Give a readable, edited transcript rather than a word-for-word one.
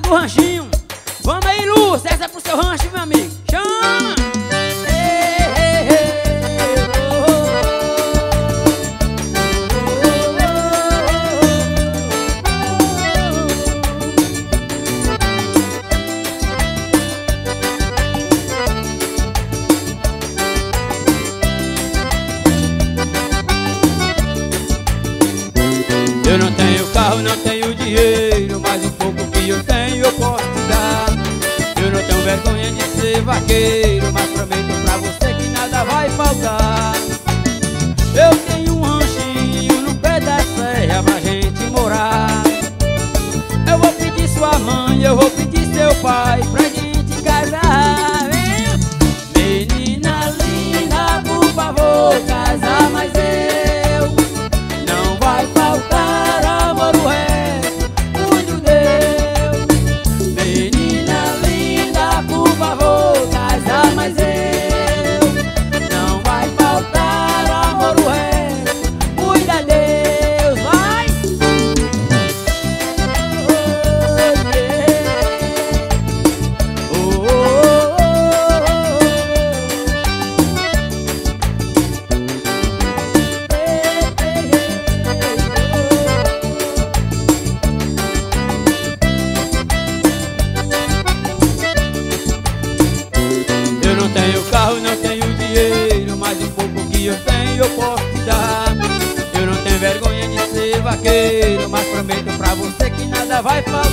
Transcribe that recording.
pro ranchinho. Vamos aí, Lúcia, essa é pro seu rancho, meu amigo. Chama! Eu não tenho carro, não tenho dinheiro, mas um pouco que eu tenho eu posso te dar. Eu não tenho vergonha de ser vaqueiro, mas prometo pra você que nada vai faltar. Eu tenho um ranchinho no pé da serra pra gente morar. Eu vou pedir sua mãe, eu vou pedir seu pai pra gente casar. Menina linda, por favor, casar, mas eu não vai faltar amor o resto, cuido Deus. Menina linda, por favor, casar, mas eu não vai faltar amor o resto, cuida Deus, vai! Oh, yeah. Eu não tenho carro, não tenho dinheiro, mas um pouco que eu tenho eu posso te dar. Eu não tenho vergonha de ser vaqueiro, mas prometo pra você que nada vai faltar.